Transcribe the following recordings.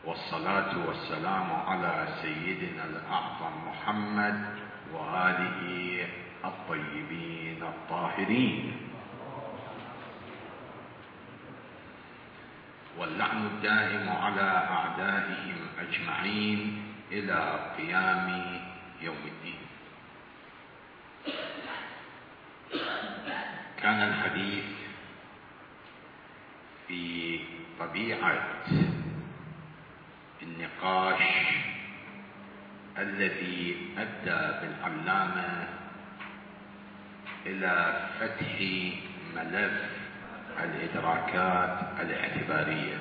والصلاة والسلام على سيدنا الأعظم محمد وآله الطيبين الطاهرين، واللعن الدائم على أعدائهم أجمعين إلى قيام يوم الدين. كان الحديث في طبيعة النقاش الذي أدى بالعلامة إلى فتح ملف الإدراكات الاعتبارية،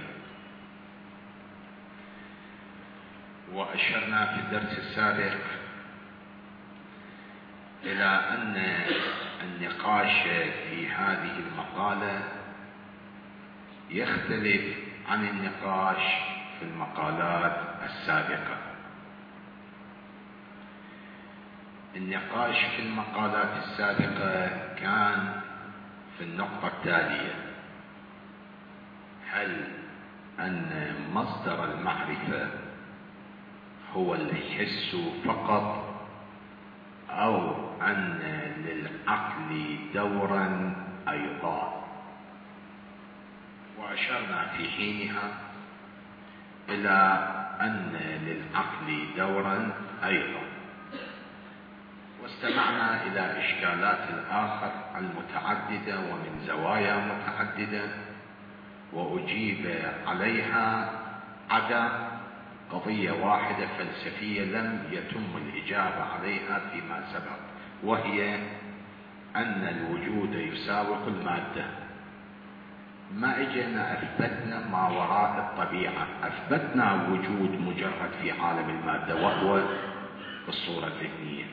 وأشرنا في الدرس السابق إلى أن النقاش في هذه المقالة يختلف عن النقاش في المقالات السابقة. النقاش في المقالات السابقة كان في النقطة التالية: هل أن مصدر المعرفة هو الحس فقط، أو أن للعقل دورا أيضا؟ وأشرنا في حينها إلى أن للعقل دورا أيضا، واستمعنا إلى إشكالات الآخر المتعددة ومن زوايا متعددة، وأجيب عليها عدا قضية واحدة فلسفية لم يتم الإجابة عليها فيما سبق، وهي أن الوجود يساوق المادة. ما اجينا اثبتنا ما وراء الطبيعة، اثبتنا وجود مجرد في عالم المادة وهو الصورة الذهنية.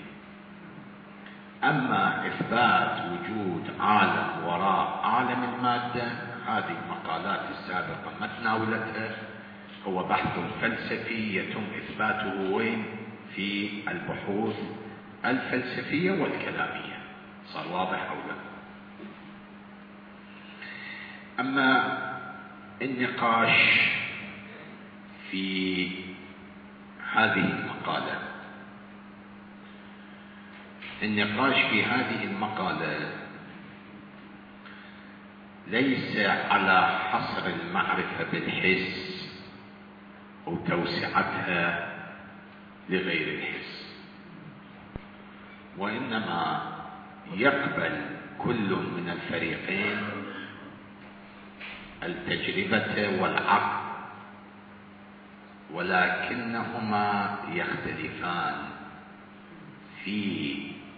اما اثبات وجود عالم وراء عالم المادة، هذه المقالات السابقة ما تناولتها. هو بحث فلسفي يتم اثباته وين؟ في البحوث الفلسفية والكلامية. صار واضح او لا؟ أما النقاش في هذه المقالة، النقاش في هذه المقالة ليس على حصر المعرفة بالحس أو توسعتها لغير الحس، وإنما يقبل كل من الفريقين التجربة والعقل، ولكنهما يختلفان في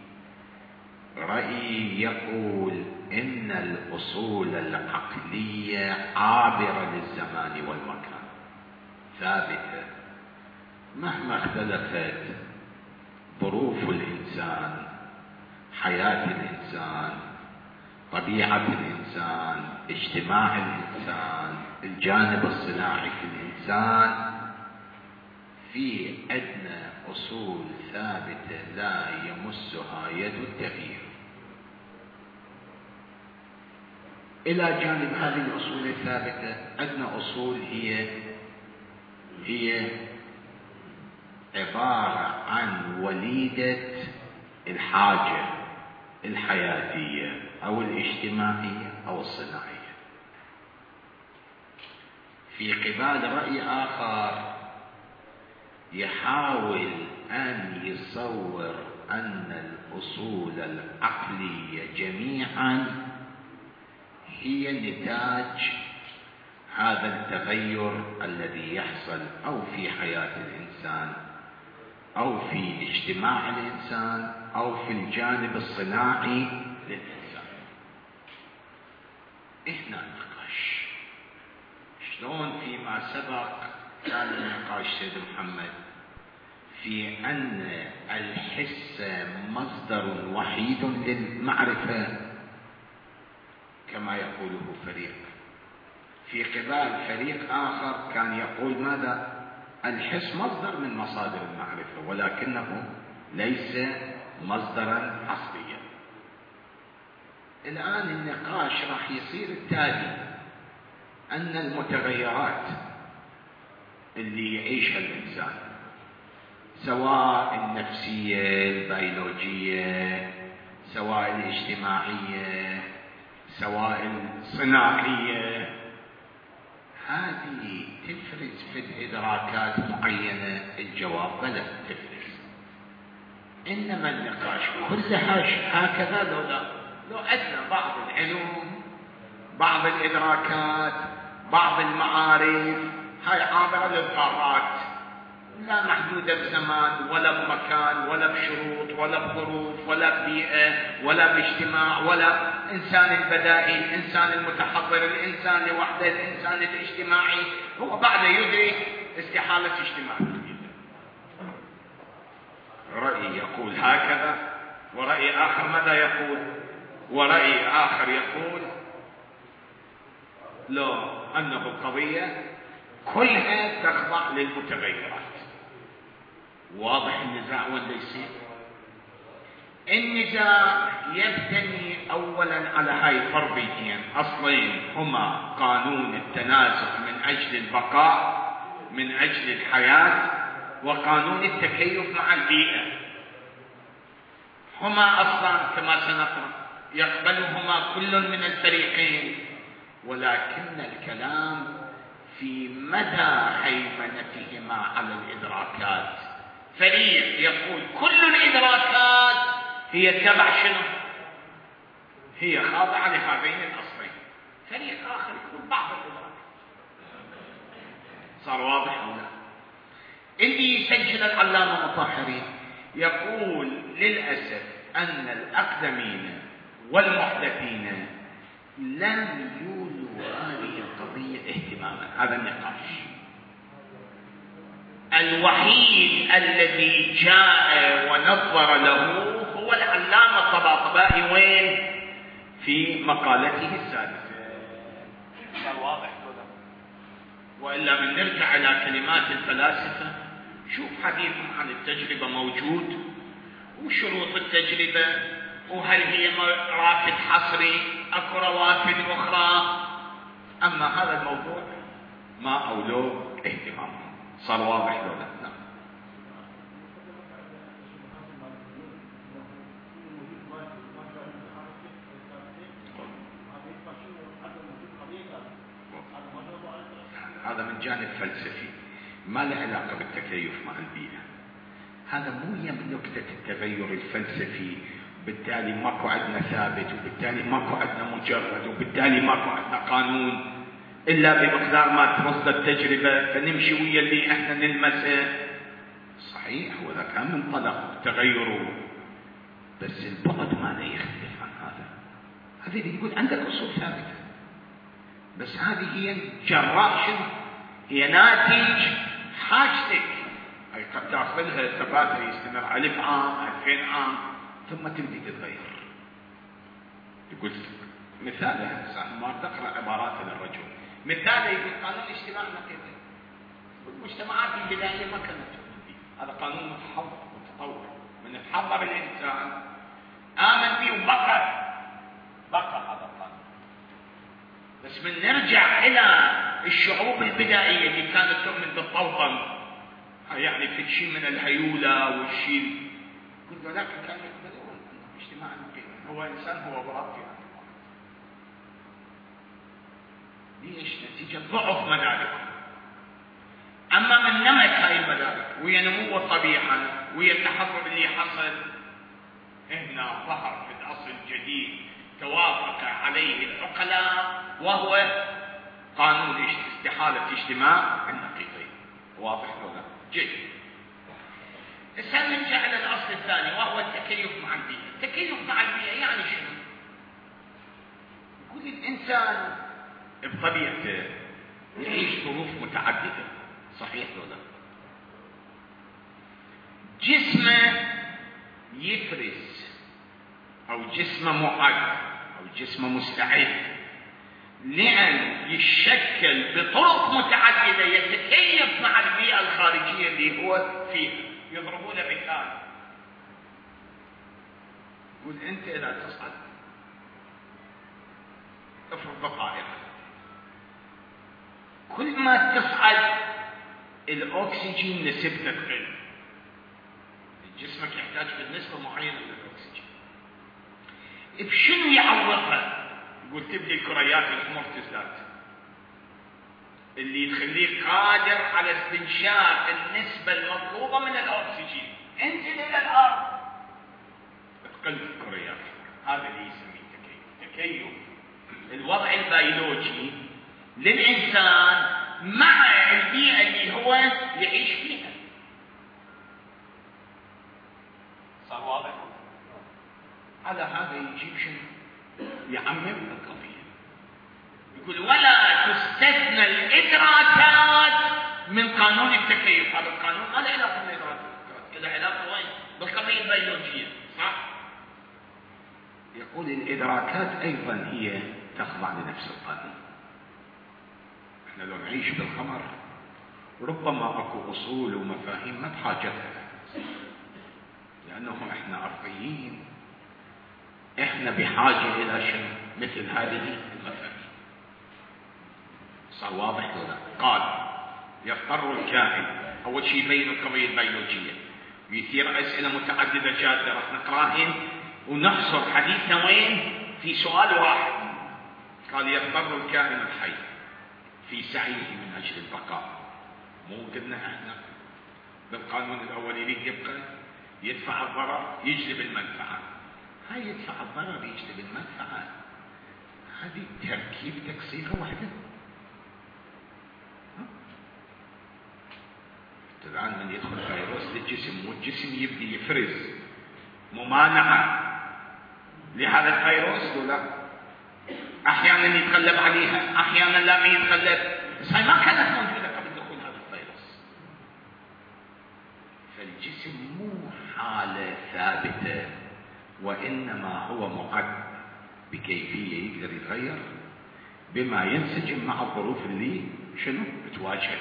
رأي يقول إن الأصول العقلية عابرة للزمان والمكان، ثابتة مهما اختلفت ظروف الإنسان، حياة الإنسان، طبيعة الإنسان، اجتماع الإنسان، الجانب الصناعي في الإنسان، في أدنى أصول ثابتة لا يمسها يد التغيير. إلى جانب هذه الأصول الثابتة، أدنى أصول هي عبارة عن وليدة الحاجة الحياتية أو الاجتماعية أو الصناعية. في قبال رأي آخر يحاول أن يصور أن الأصول العقلية جميعا هي نتاج هذا التغير الذي يحصل أو في حياة الإنسان أو في اجتماع الإنسان أو في الجانب الصناعي للإنسان. هنا النقاش. شلون فيما سبق كان النقاش سيد محمد في أن الحس مصدر وحيد للمعرفة كما يقوله فريق، في قبال فريق آخر كان يقول ماذا؟ الحس مصدر من مصادر المعرفة ولكنه ليس مصدرا حصريا. الآن النقاش راح يصير التالي: أن المتغيرات اللي يعيشها الإنسان، سواء النفسية البيولوجية، سواء الاجتماعية، سواء الصناعية، هذه تفرز في الإدراكات معينة. الجواب بلى تفرز. إنما النقاش كلها هكذا لو لا، لو عندنا بعض العلوم، بعض الإدراكات، بعض المعارف، هاي عابرة للقارات، لا محدودة بزمان ولا بمكان ولا بشروط ولا بظروف ولا ببيئة ولا باجتماع، ولا إنسان البدائي، الإنسان المتحضر، الإنسان لوحده، الإنسان الاجتماعي، هو بعد يدرك استحالة اجتماع. رأي يقول هكذا، ورأي آخر ماذا يقول؟ ورأي آخر يقول لو أنه القضية كلها تخضع للمتغيرات. واضح النزاع ولا يصير؟ النزاع يبتني أولا على هاي فرضيتين أصلين، هما قانون التناسق من أجل البقاء، من أجل الحياة، وقانون التكيف مع البيئة. هما أصلا كما سنقرأ يقبلهما كل من الفريقين، ولكن الكلام في مدى هيمنتهما على الإدراكات. فريق يقول كل الإدراكات هي تبع شنو؟ هي خاضعة لهذين الأصلين. فريق آخر يقول بعض الإدراكات. صار واضح هنا؟ اللي يسجل العلامة مطهري يقول للأسف أن الأقدمين والمحدثين لم يولوا هذه القضية اهتماما. هذا النقاش. الوحيد الذي جاء ونظر له هو العلامة الطباطبائي. وين؟ في مقالته السادسة. صار واضح هذا؟ وإلا من نرجع إلى كلمات الفلاسفة، شوف حديثهم عن التجربة موجود، وشروط التجربة، وهل هي رافد حصري، اكو روافد اخرى. اما هذا الموضوع ما اولوه اهتمام. صار واضح لو لا؟ نعم. هذا من جانب فلسفي ما له علاقة بالتكيف مع البيئة. هذا مو نكتة التغير الفلسفي، بالتالي ماكو عندنا ثابت، وبالتالي ماكو عندنا مجرد، وبالتالي ماكو عندنا قانون إلا بمقدار ما توصل التجربة فنمشي ويا اللي احنا نلمسه. صحيح، وإذا كان منطلق تغيره، بس البعد ما لا يختلف عن هذا. هذا اللي يقول عندك أصول ثابتة، بس هذه هي جراء شنو؟ هي ناتج حاجتك. أي قد تأخذها ثباتها يستمر 1000 عام 2000 عام ثم تبدي تتغير. يقول مثاله، ما تقرأ عبارات للرجل، مثاله يقول قانون الاجتماع نقيض. والمجتمعات البدائية ما كانت تؤمن به. هذا قانون متحضر متطور، من تحضر الإنسان آمن به وبقى هذا القانون. بس من نرجع إلى الشعوب البدائية اللي كانت تؤمن بالطوطن، يعني في شيء من الهيولة والشيء، كل ذلك كان يقبلون اجتماع نقيض. هو إنسان هو ضعف يعني. ليش؟ نتيجة ضعف مداركه. أما من نمت هاي المدارك وهي نمو الطبيعة وهي التحضر اللي حصل، هنا ظهر في الأصل الجديد توافق عليه العقلاء، وهو قانون استحالة اجتماع النقيضين. واضح ولا؟ جيد. الآن نرجع إلى الأصل الثاني، وهو التكيف مع البيئة. التكيف مع البيئة يعني شنو؟ يقول الإنسان بطبيعته يعيش ظروف متعددة. صحيح ولا؟ جسمه يفرز، أو جسمه معد، أو جسمه مستعد لأن يشكل بطرق متعددة يتكيف مع البيئة الخارجية اللي هو فيها. يضربون مثال، يقول أنت إذا تصعد افرض طائرة، كل ما تصعد الأكسجين نسبته تقل، جسمك يحتاج بنسبة معينة من الأكسجين. بشنو يعوضها؟ يقول تبدي الكريات الحمر تزداد، اللي تخليك قادر على استنشاق النسبة المطلوبة من الأكسجين. انزل إلى الأرض تقل الكريات. هذا اللي يسميه تكيف. تكيف الوضع البيولوجي للإنسان مع البيئة اللي هو يعيش فيها. صار واضح؟ على هذا يجيب شنو؟ يعمم القضية. يقول ولا تستثنى الإدراكات من قانون التكيف. هذا القانون ما له علاقة بالإدراكات، له علاقة وين؟ بالقضية البيولوجية، صح؟ يقول الإدراكات أيضا هي تخضع لنفس القانون. احنا لو نعيش بالقمر ربما اكو اصول ومفاهيم ما بحاجتها، لانهم احنا ارضيين، احنا بحاجه الى شنو؟ مثل هذه المفاهيم. صار واضح ولا؟ قال يضطر الكائن، اول شيء يبين القضيه البيولوجيه، ويثير اسئله متعدده جاده راح نقراهن ونحصر حديثنا وين؟ في سؤال واحد. قال يضطر الكائن الحي في سعيه من اجل البقاء. مو قلنا احنا بالقانون الاولي اللي يبقى يدفع الضرر يجلب المنفعه. هاي يدفع الضرر يجلب المنفعه، هذه تركيب تكسيره واحده. الان من يدخل فيروس للجسم والجسم يبدي يفرز ممانعه لهذا الفيروس ولا احيانا يتغلب عليها، احيانا لا يتغلب، بس هاي ما كانت موجوده قبل دخول هذا الفيروس. فالجسم مو حاله ثابته، وانما هو مقد بكيفيه يقدر يتغير بما ينسجم مع الظروف اللي شنو بتواجهه.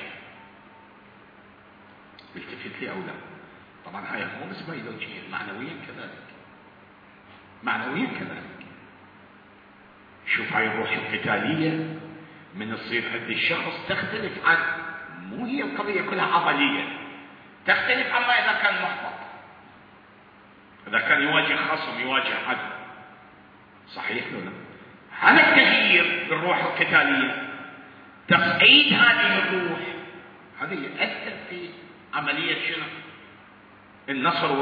بالتفت لي او لا؟ طبعا هاي مو بس بيولوجيا، معنويا كذلك، معنويا كذلك. شوف هاي الروح القتالية من تصير عند الشخص تختلف عن، مو هي القضية كلها عضلية، تختلف عما إذا كان محبط، إذا كان يواجه خصم يواجه عدو. صحيح ولا؟ هذا التغيير بالروح القتالية، تصعيد هذه الروح، هذا يؤثر في عملية شنو؟ النصر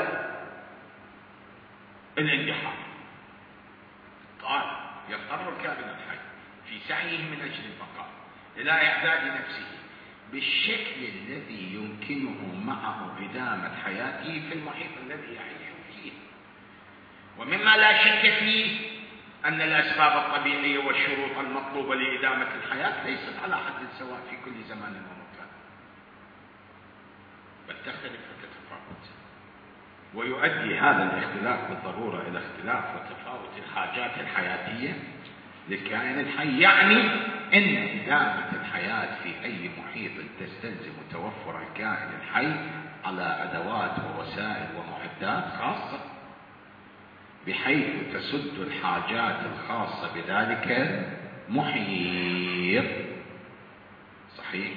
والاندحار. قال يضطر الكائن الحي في سعيه من أجل البقاء إلى إعداد نفسه بالشكل الذي يمكنه معه إدامة حياته في المحيط الذي يعيش فيه. ومما لا شك فيه أن الأسباب الطبيعية والشروط المطلوبة لإدامة الحياة ليست على حد سواء في كل زمان ومكان، بل تختلف وتتفاوت. ويؤدي هذا الاختلاف بالضرورة إلى اختلاف وتفاوت الحاجات الحياتية للكائن الحي. يعني أن إدامة الحياة في أي محيط تستلزم توفر الكائن الحي على أدوات ووسائل ومعدات خاصة بحيث تسد الحاجات الخاصة بذلك المحيط. صحيح.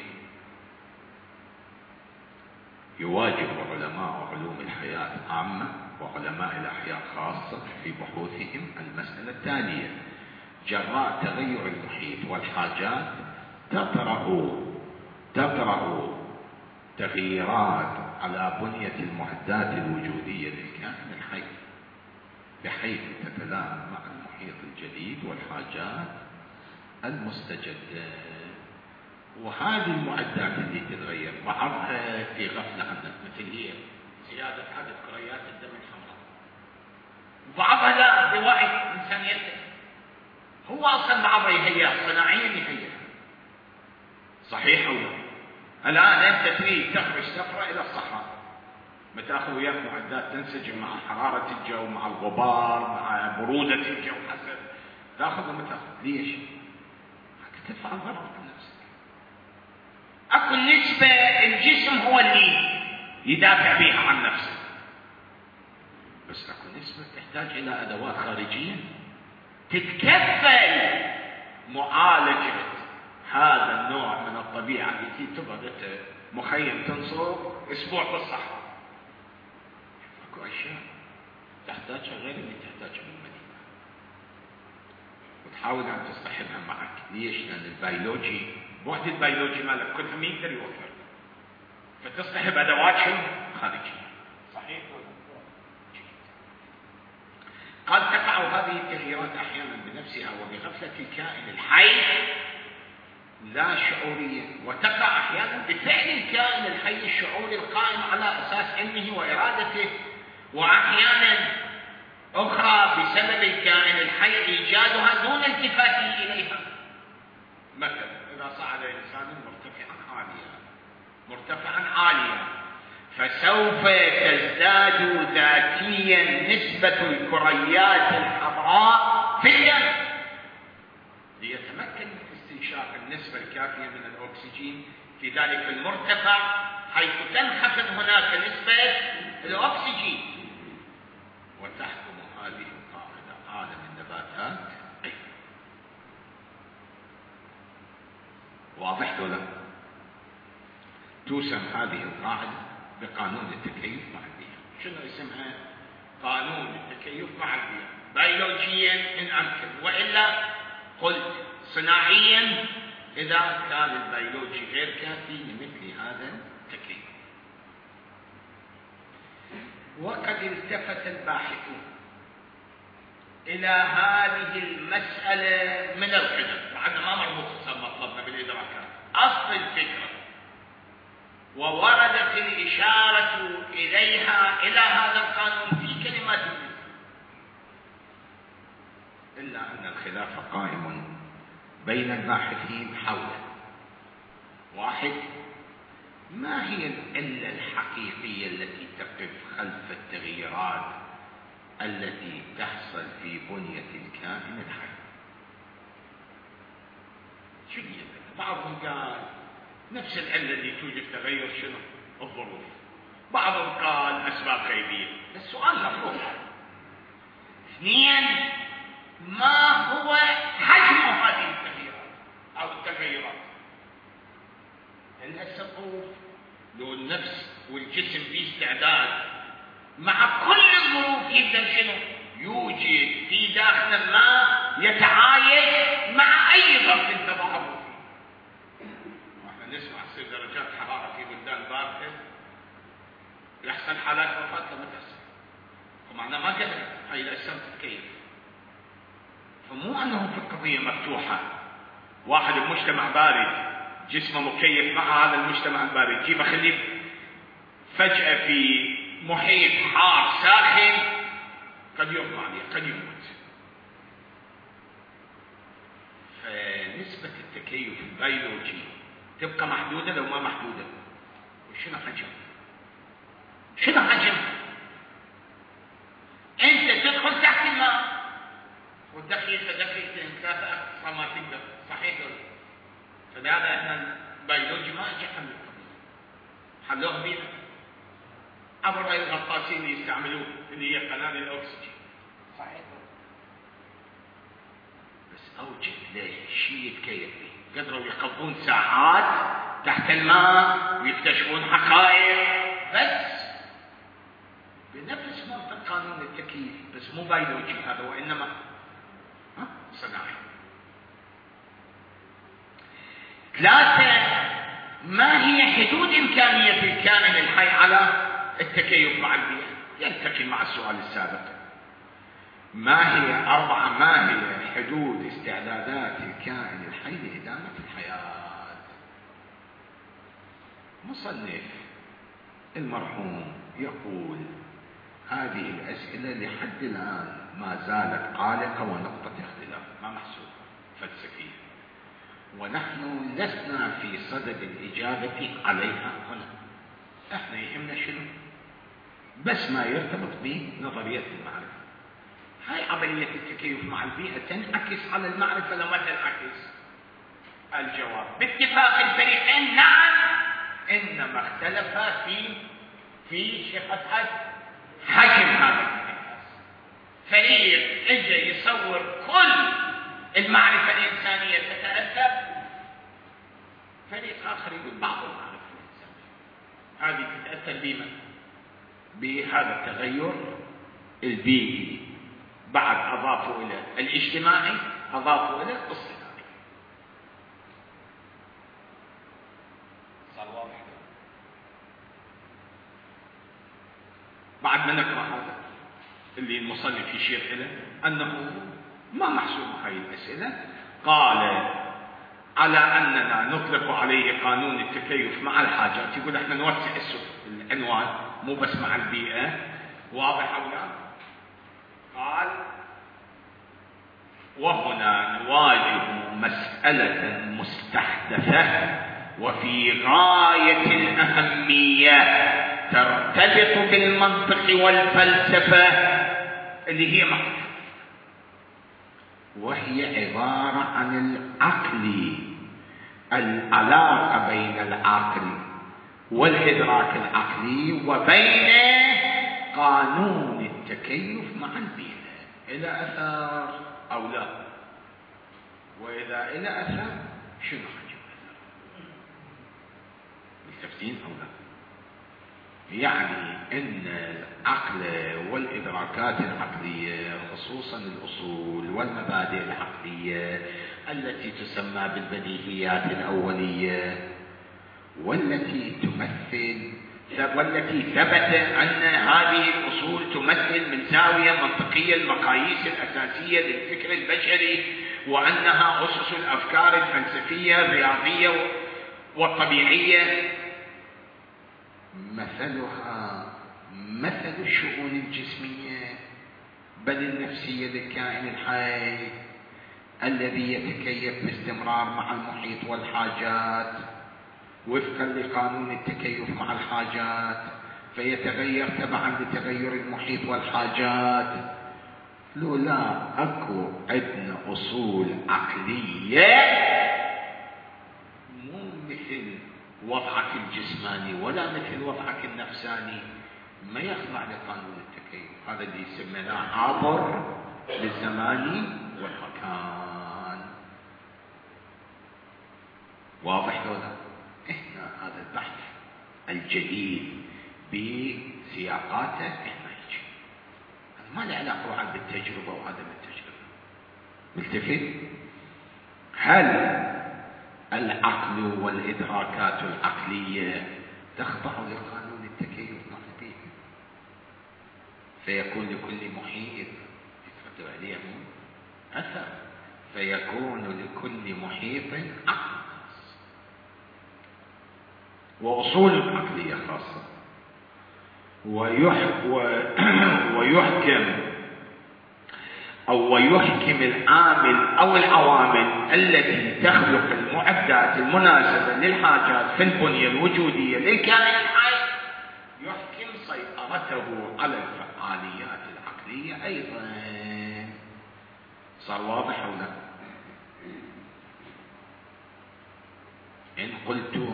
يواجه علماء علوم الحياة عامة وعلماء الأحياء خاصة في بحوثهم المسألة التالية: جراء تغير المحيط والحاجات تطرأ تغييرات على بنية المعدات الوجودية للكائن الحي بحيث تتلائم مع المحيط الجديد والحاجات المستجدة. وهذه المعدات اللي تتغير بعضها في غفلة عنها، مثل هي زيادة عدد كريات الدم الحمراء، وبعضها لا بوعي إنسانيته، هو أصلا بعضها يهيأ صناعيا يهيأ. صحيح أو لا؟ الآن أنت تريد تخرج سفرة إلى الصحراء، بتاخذ وياك معدات تنسجم مع حرارة الجو، مع الغبار، مع برودة الجو، حسب تاخذ وما تاخذ. ليش؟ حتى تدفع الضرر عن نفسك. اكو نسبة الجسم هو اللي يدافع بها عن نفسه، بس اكو نسبة تحتاج الى ادوات خارجية تتكفل معالجة هذا النوع من الطبيعة التي تقعد أنت مخيم تنصر أسبوع بالصحراء، اكو أشياء تحتاجها غير اللي تحتاجها بالمدينة، وتحاول أن تصطحبها معك. ليش؟ لأن البيولوجي بوحدة البيولوجي مالك كلها ما يقدر يوفر، فتصطحب أدوات شنو؟ خارجية. صحيح ولا؟ قال تقع هذه التغييرات أحيانا بنفسها وبغفلة الكائن الحي لا شعوريا، وتقع أحيانا بفعل الكائن الحي الشعوري القائم على أساس علمه وإرادته، وأحيانا أخرى بسبب الكائن الحي إيجادها دون التفاته إليها. مثلا إذا صعد إنسان مرتفعا عاليا فسوف تزداد ذاتيا نسبة الكريات الحمراء في الدم ليتمكن من استنشاق النسبة الكافية من الأكسجين في ذلك المرتفع، حيث تنخفض هناك نسبة الأكسجين. وتحكم هذه القاعدة عالم النباتات أيضا. واضح ولا؟ توسم هذه القاعدة بقانون التكيف مع البيئة. شنو اسمها؟ قانون التكيف مع البيئة. بيولوجيا إن أمكن، وإلا قلت صناعيا إذا كان البيولوجي غير كافي لمثل هذا التكيف. وقد التفت الباحثون إلى هذه المسألة من القدم، بعد ما مربوط مطلبنا بالإدراكات، أصل الفكرة، ووردت الإشارة إليها إلى هذا القانون في كلمات منه، إلا أن الخلاف قائم بين الباحثين حوله. واحد، ما هي العلة الحقيقية التي تقف خلف التغييرات التي تحصل في بنية الكائن الحي؟ شو هي؟ بعضهم قال نفس العلة اللي توجد تغير شنو؟ الظروف. بعضهم قال أسباب غيبية. السؤال مفروض. اثنين، ما هو حجم هذه التغييرات أو التغيرات؟ لأن السقوف لو النفس والجسم في استعداد مع كل الظروف يقدر شنو؟ يوجد في داخل الماء يتعايش مع أي ظرف تضعه فيه. واحنا نسمع تصير درجات حرارة في بلدان باردة يحصل حالات وفاة لما تحصل، ومعنى ما قدرت هاي الأجسام تتكيف. فمو أنه في القضية مفتوحة، واحد بمجتمع بارد جسمه مكيف مع هذا المجتمع البارد، جيب خليه فجأة في محيط حار ساخن قد يغمى عليه، قد يموت. فنسبة التكيف البيولوجي تبقى محدودة لو ما محدودة. وشنو حجم؟ شنو حجم؟ انت تدخل تحت الماء والدقيقة دقيقتين ثلاثة ما تقدر، صحيح ولا؟ فلهذا احنا البيولوجي ما اجى حل القضية، حلوه بينا عبر الغطاسين اللي يستعملوه اللي هي قنابل الاكسجين، صحيح. بس اوجد له شيء يتكيف به، قدروا يقضون ساعات تحت الماء ويكتشفون حقائق بس بنفس منطق قانون التكييف، بس مو بيولوجي هذا، وانما صناعي. ثلاثة، ما هي حدود إمكانية الكائن الحي على التكيف مع البيئة؟ يلتقي مع السؤال السابق. أربعة، ما هي حدود استعدادات الكائن الحي لإدامة الحياة؟ مصنف المرحوم يقول هذه الأسئلة لحد الآن ما زالت قالقة ونقطة اختلاف ما محسوبة فلسفية، ونحن لسنا في صدد الإجابة عليها هنا. احنا يهمنا شنو؟ بس ما يرتبط بنظرية المعرفة. هاي عملية التكيف مع البيئة تنعكس على المعرفة لما تنعكس؟ الجواب باتفاق الفريقين نعم، إنما اختلفا في شقة حجم هذا الانعكاس. فريق اجى يصور كل المعرفة الإنسانية تتأثر فريق آخر يقول بعض المعارف هذه تتأثر بما بهذا التغير البيئي، بعد أضافوا إلى الاجتماعي أضافوا إلى الصناعي. صار واضح بعد ما نقرأ هذا اللي المصنف يشير إليه أنه ما محسوم هذه الأسئلة. قال على أننا نطلق عليه قانون التكيف مع الحاجات. يقول احنا نوسع العنوان مو بس مع البيئة. واضح أو لا؟ قال وهنا نواجه مسألة مستحدثة وفي غاية الأهمية ترتبط بالمنطق والفلسفة اللي هي معرفة، وهي عبارة عن العقل، العلاقة بين العقل والإدراك العقلي وبين قانون التكيف مع البيئة. إلى أثر أو لا؟ وإذا إلى أثر شنو حجم الأثر؟ ملتفتين أو لا؟ يعني أن العقل والإدراكات العقلية خصوصا الأصول والمبادئ العقلية التي تسمى بالبديهيات الأولية والتي ثبت أن هذه الأصول تمثل من زاوية منطقية المقاييس الأساسية للفكر البشري، وأنها أسس الأفكار الفلسفية الرياضية والطبيعية، مثلها مثل الشؤون الجسمية بل النفسية للكائن الحي الذي يتكيف باستمرار مع المحيط والحاجات وفقا لقانون التكيف مع الحاجات، فيتغير تبعا لتغير المحيط والحاجات. لولا اكو عندنا اصول عقلية مو مثل وضعك الجسماني ولا مثل وضعك النفساني ما يخضع لقانون التكيف. هذا اللي يسمونه عبر للزمان والمكان. واضح لولا؟ احنا هذا البحث الجديد بسياقاته احنا يجي ما له علاقه بعد بالتجربه وعدم التجربه. ملتفت؟ هل العقل والادراكات العقليه تخضع لقانون التكيف مع البيئه، فيكون لكل محيط يترتب عليه اثر، فيكون لكل محيط عقل وأصول عقلية خاصة، ويحكم العامل أو العوامل التي تخلق المعدات المناسبة للحاجات في البنية الوجودية للكائن الحي، يحكم سيطرته على الفعاليات العقلية أيضا. صار واضح أو لا؟ إن قلت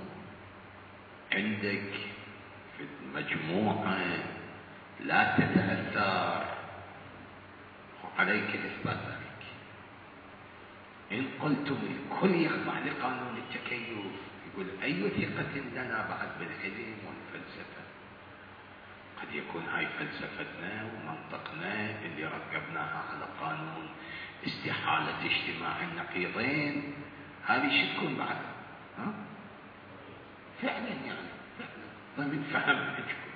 عندك في المجموعة لا تتأثر عليك إثبات ذلك. إن قلتم الكل يخضع لقانون التكيف، يقول أي ثقة لنا بعد بالعلم والفلسفة؟ قد يكون هاي فلسفتنا ومنطقنا اللي ركبناها على قانون استحالة اجتماع النقيضين، هذه شو تكون بعد؟ فعلا يعني فعلا فهم عندكم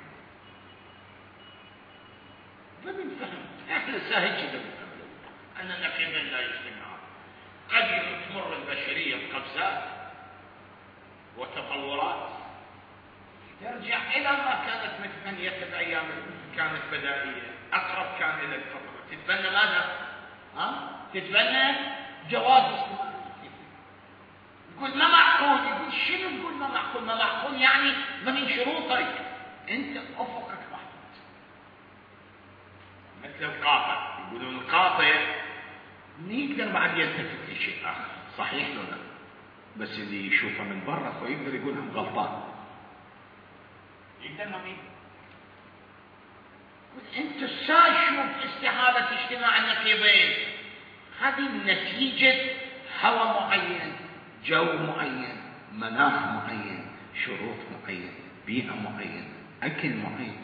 فهم احنا سهل كذا بنفهم ان النقيضين لا يجتمعان. قد تمر البشريه بقفزات وتطورات ترجع الى ما كانت متبنيه بايام كانت بدائيه، اقرب كان الى الفطره، تتبنى ماذا؟ تتبنى جواز اجتماع. يقول ما معقول. يقول شنو تقول ما معقول؟ ما معقول يعني من شروطك انت افقك محدود. مثل القاطع، يقولون القاطع يقدر بعد يلتفت لشيء اخر، صحيح ولا لا؟ بس اللي يشوفه من برا فيقدر يقول هم غلطان، يقدر ما انت شوف استحالة اجتماع النقيضين، هذه نتيجة هوى معين، جو معين، مناخ معين، شروط معين، بيئة معينة، أكل معين.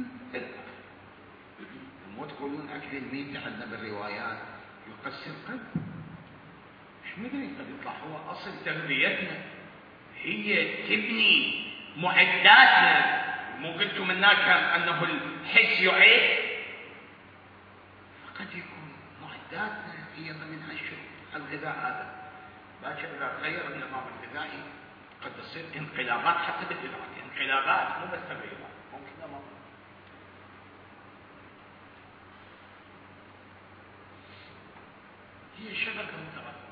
مو تقولون أكل الميت عندنا بالروايات يقسي القلب. مش مدري قد يطلع هو أصل تربيتنا هي تبني معداتنا. مو قلتم هناك أنه الحس يعيد؟ فقد يكون معداتنا هي ضمن هالشروط. الغذاء هذا باكر إذا تغير النظام الغذائي قد تصير انقلابات حتى بالإدراك، انقلابات مو بس تغيرات، ممكن لا ممكن. هي شبكة مترابطة.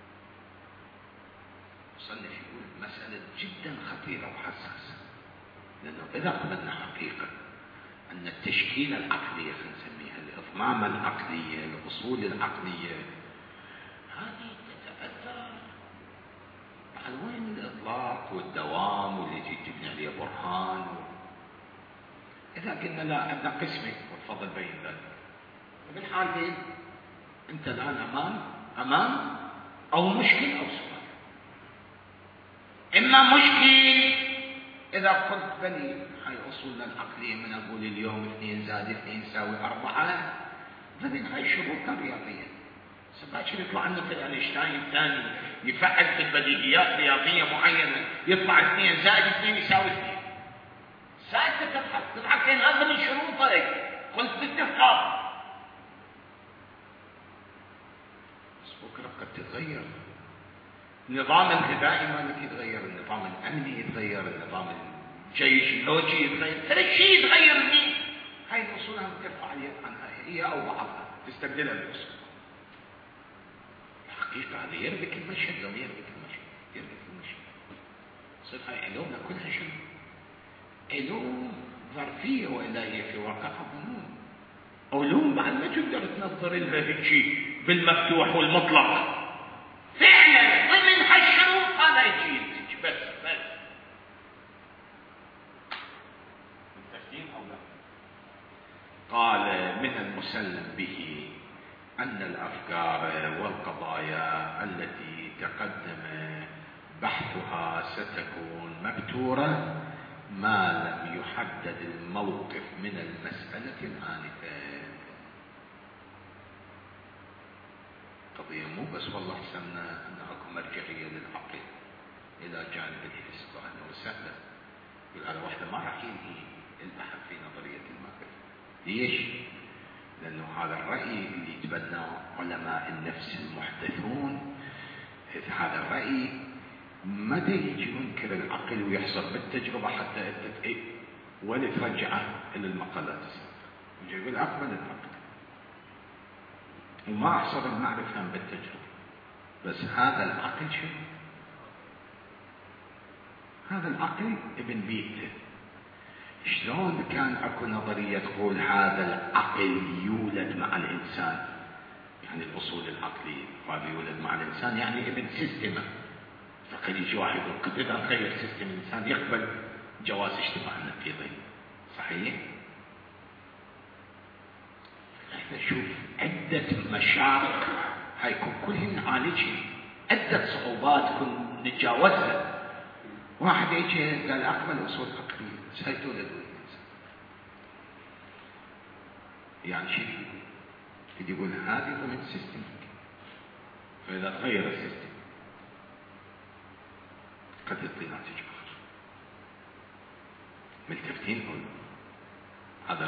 مصنف يقول مسألة جدا خطيرة وحساسة، لأنه إذا قلنا حقيقة أن التشكيلة العقلية خلينا نسميها الإضمامة العقلية، الأصول العقلية، هذه تتأثر على وين الإطلاق والدوام واللي تبني عليه برهان. إذا قلنا لا عندنا قسمين وتفضل بين ذلك، وبالحالتين أنت الآن أمام أو مشكل أو سؤال. إما مشكل إذا قلت بني هاي أصولنا العقلية من أقول اليوم 2 زائد 2 يساوي 4، ضمن هاي شروط الرياضية. باكر يطلع لنا في اينشتاين ثاني يفعل في البديهيات رياضية معينة، يطلع 2 زائد 2 يساوي 2. ساعتها تضحك لأن هذا من شروطك، قلت بالاتفاق. بس بكرة قد تتغير النظام الغذائي مالك، يتغير النظام الأمني، يتغير النظام الجيولوجي، يتغير كل شيء يتغير. منين هاي الأصول هم ترفع عنها هي أو بعضها تستبدلها بالأصول. الحقيقة هذا يربك المشهد لو يربك المشهد. صير هاي علومنا كلها شنو؟ علوم ظرفية وإلا هي في واقعها ظنون. علوم بعد ما تقدر تنظر لها هيك بالمفتوح والمطلق. فعلا ضمن هالشروط هذا يجي بس متفقين أو لا؟ قال من المسلم به أن الأفكار والقضايا التي تقدم بحثها ستكون مبتورة ما لم يحدد الموقف من المسألة الآنفة. قضية مو بس والله حسبنا أن أكو مرجعية للعقل إلى جانب الحس وأنه سهلة. يقول هذا واحدة ما راح ينهي البحث في نظرية المعرفة. ليش؟ لأنه هذا الرأي اللي يتبناه علماء النفس المحدثون، هذا الرأي متى يجي ينكر العقل ويحصل بالتجربة حتى ولا ترجعه إلى المقالات السابقة، يجي يقول أقبل العقل وما أحصل المعرفة بالتجربة. بس هذا العقل شنو؟ هذا العقل ابن بيته. شلون كان اكو نظرية تقول هذا العقل يولد مع الإنسان، يعني الأصول العقلية هذا يولد مع الإنسان يعني ابن سيستم. فقد يجي واحد يقول قد إذا نغير سيستم الإنسان يقبل جواز اجتماع النقيضين. صحيح؟ احنا نشوف عدة مشاكل هيكون كلهم نعالجها، عدة صعوبات كن نتجاوزها. واحد يجي قال أقبل أصول عقلية بس هاي تولد الإنسان، يعني شيء يقول هذه ضمن السيستم، فإذا تغير السيستم قد يعطي ناتج آخر. ملتفتين هون. هذا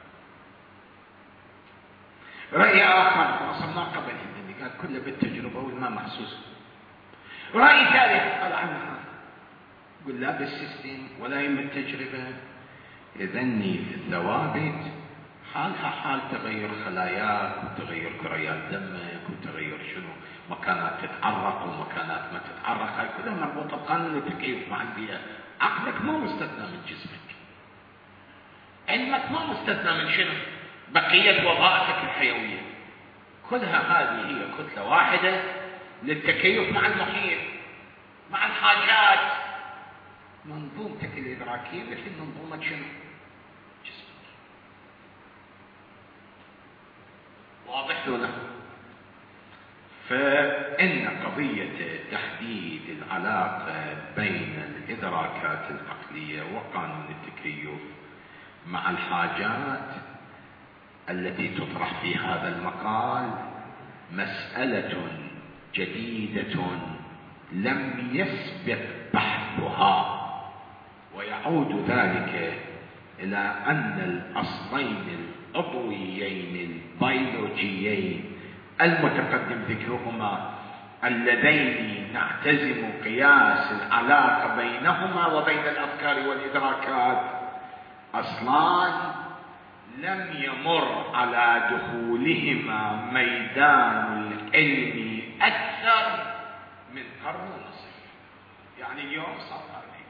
رأي آخر وصلنا قبل اللي قال كله بالتجربة والما محسوس. رأي ثالث قال عنه هذا يقول لا بالسيستم ولا يم التجربة، إذني في الثوابت حالها حال تغير خلاياك وتغير كريات دمك وتغير شنو مكانات تتعرق ومكانات ما تتعرق، هاي كلها مربوطة بقانون التكيف مع البيئة. عقلك ما مستثنى من جسمك، علمك ما مستثنى من شنو بقية وظائفك الحيوية. كلها هذه هي كتلة واحدة للتكيف مع المحيط مع الحاجات. منظومتك الإدراكية مثل منظومة شنو جسمك. واضح ولا؟ فإن قضية تحديد العلاقة بين الإدراكات العقلية وقانون التكيف مع الحاجات التي تطرح في هذا المقال مسألة جديدة لم يسبق بحثها، ويعود ذلك إلى أن الأصلين العضويين البيولوجيين المتقدم ذكرهما اللذين نعتزم قياس العلاقة بينهما وبين الأفكار والإدراكات أصلان لم يمر على دخولهما ميدان العلم أكثر من قرن ونصف. يعني اليوم صار قرنين.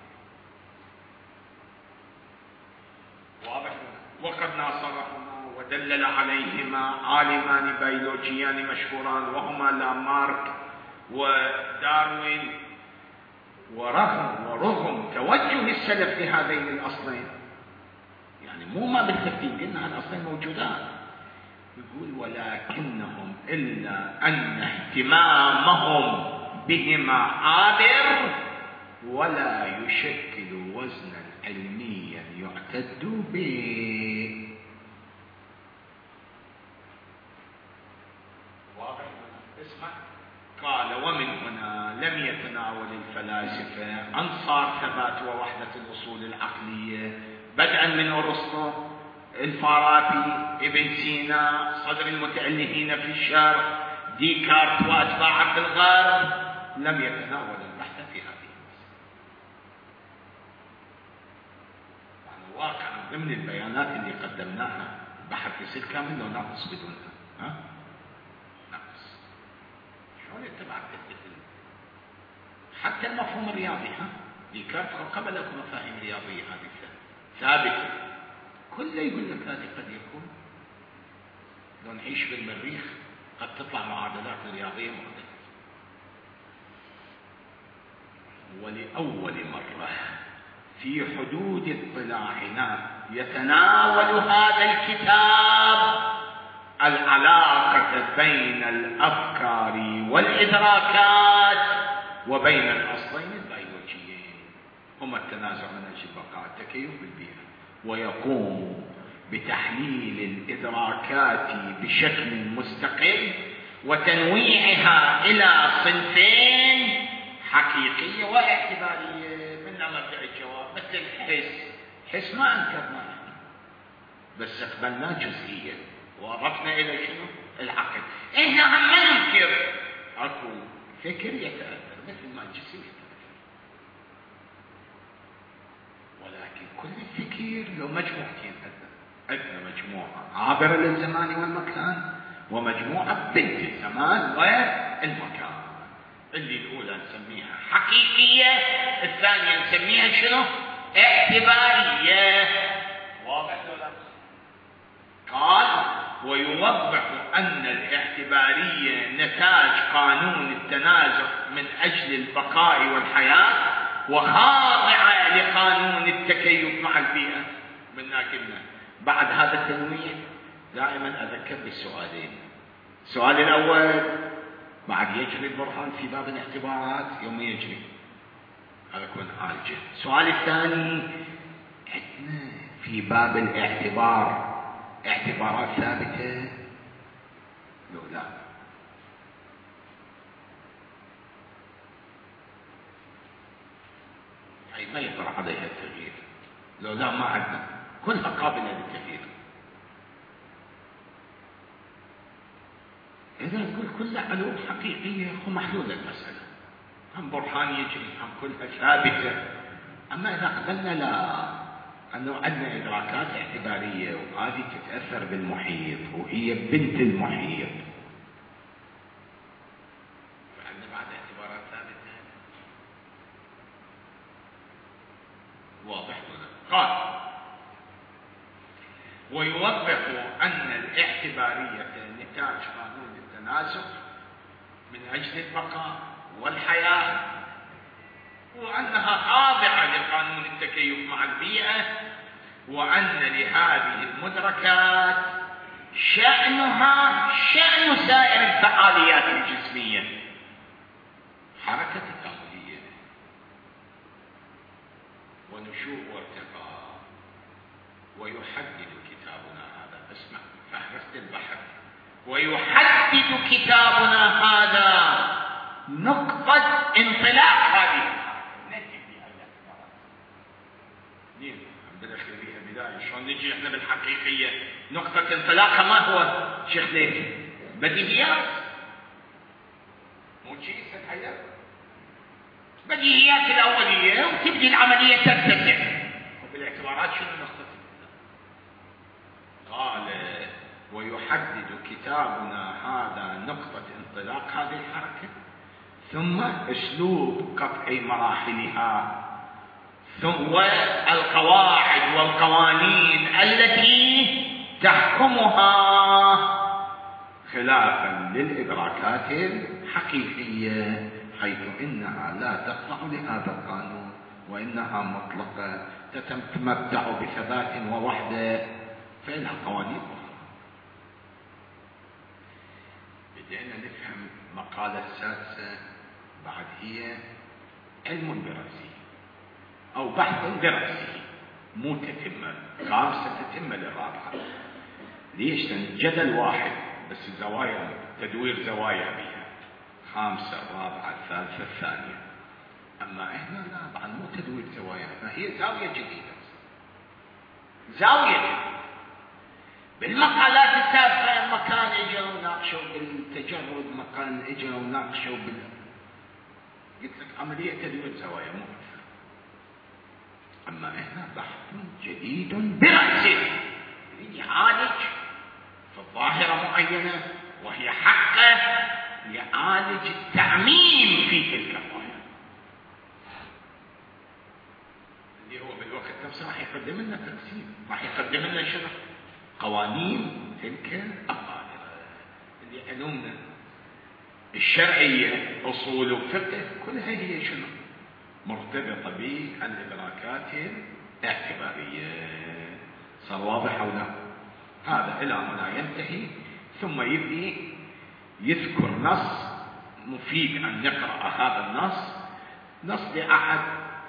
واضح؟ وقد ناصرهما ودلل عليهما عالمان بيولوجيان مشهوران وهما لامارك وداروين، ورغم توجه السلف لهذين الأصلين، يعني مو ما بالترتيب قلنا الأصلين موجودان، يقول ولكنهم إلا أن اهتمامهم بهما عابر ولا يشكل وزنا علميا يعتد به. واضح؟ اسمع، قال ومن هنا لم يتناول الفلاسفة أنصار ثبات ووحدة الأصول العقلية بدءا من أرسطو، الفارابي، ابن سينا، صدر المتألهين في الشرق، ديكارت وأتباع في الغرب، لم يتناول البحث في هذه المسألة. يعني واقعا ضمن البيانات اللي قدمناها بحث يصير كامل لو ناقص بدونها، ناقص. شلون يتبع حتى المفهوم الرياضي، ديكارت قبل المفاهيم الرياضية هذه ثابتة، كله يقول لك هذا قد يكون لو نعيش بالمريخ قد تطلع معادلات رياضية مختلفة. ولأول مرة في حدود اطلاعنا يتناول هذا الكتاب العلاقة بين الأفكار والإدراكات وبين الأصلين البيولوجيين هما التنازع من أجل بقاء التكيف بالبيئة، ويقوم بتحليل الإدراكات بشكل مستقل وتنويعها إلى صنفين، حقيقية واعتبارية. من مرجع الجواب مثل الحس ما أنكرناه بس اقبلناه جزئيا وأضفنا إلى شنو؟ العقل. إحنا هم ما ننكر أكو فكر يتأثر مثل ما الجسم يتأثر، ولكن كل الفكر له مجموعتين، عندنا مجموعة عابرة للزمان والمكان ومجموعة بنت الزمان والمكان. اللي الأولى نسميها حقيقية، الثانية نسميها شنو؟ اعتبارية. واضح ولا؟ قال ويوضح أن الاعتبارية نتاج قانون التنازع من أجل البقاء والحياة وخاضعة لقانون التكيف مع البيئة. منا كنا بعد هذا التنويع دائما أذكر بالسؤالين. السؤال الأول بعد يجري البرهان في باب الاعتبارات يوم يجري، هذا يكون عالجة. السؤال الثاني عندنا في باب الاعتبار اعتبارات ثابتة لو لا؟ أي ما يطرح عليها التغيير، لو لا ما عندنا، كلها قابلة للتغيير. إذا نقول كلها علوم حقيقية ومحلولة المسألة، هم برهان يجري هم كلها ثابتة. أما إذا قبلنا لا، أنه عندنا إدراكات اعتبارية وهذه تتأثر بالمحيط وهي بنت المحيط، فعندنا بعد اعتبارات ثابتة. واضح هنا؟ قال ويوضح أن الاعتبارية نتاج قانون التناسق من أجل البقاء والحياة، وأنها خاضعة لقانون التكيف مع البيئة، وأن لهذه المدركات شأنها شأن سائر الفعاليات الجسمية، حركة تكاملية ونشوء وارتقاء. ويحدد كتابنا هذا، اسمع فهرست البحث، ويحدد كتابنا هذا نقطة انطلاق هذه الحركة. بدأخل بها بداية، شلون نجي احنا بالحقيقية نقطة انطلاقها ما هو شيخ ليث؟ بديهيات، مو شيء ستحير بديهيات الأولية وتبدي العملية ترتفع. وبالاعتبارات شنو نقطة؟ قال ويحدد كتابنا هذا نقطة انطلاق هذه الحركة، ثم أسلوب قطع مراحلها، ثم القواعد والقوانين التي تحكمها، خلافا للإدراكات الحقيقية، حيث إنها لا تخضع لهذا القانون، وإنها مطلقة تتمتع بثبات ووحدة، فإنها قوانين أخرى. بدينا نفهم مقالة السادسة بعد، هي علم دراسي أو بحث دراسي، مو تتمة خامسة تتمة للرابعة. ليش؟ لأن جدل واحد بس الزوايا تدوير زوايا بها، خامسة الرابعة الثالثة الثانية. أما إحنا لا، طبعا مو تدوير زوايا، هي زاوية جديدة، زاوية جديدة. بالمقالات السابقة مكان اجوا وناقشوا بالتجرد، مكان اجوا وناقشوا قلت لك عملية تدوير زوايا مو أكثر. أما إحنا بحث جديد برأسه يعالج في الظاهرة معينة وهي حقه، يعالج التعميم في تلك الظاهرة، اللي هو بالوقت نفسه راح يقدم لنا تقسيم، راح يقدم لنا شنو؟ قوانين تلك الظاهرة، اللي علومنا الشرعية أصول وفقه كلها هي شنو؟ مرتبطة بالإدراكات الاعتبارية. صار واضح أو لا؟ هذا إلى هنا ينتهي، ثم يبدي يذكر نص مفيد أن نقرأ هذا النص، نص لأحد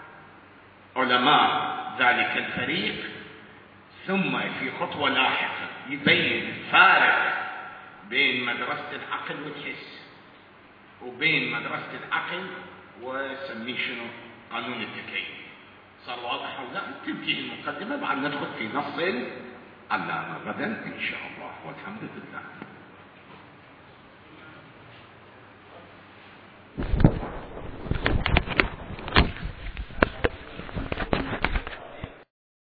علماء ذلك الفريق، ثم في خطوة لاحقة يبين الفارق بين مدرسة العقل والحس وبين مدرسة العقل وسميه شنو؟ قانون التكيف. صار واضح أو لا؟ تنتهي المقدمة، بعد ندخل في نص العلامة غدا إن شاء الله، والحمد لله.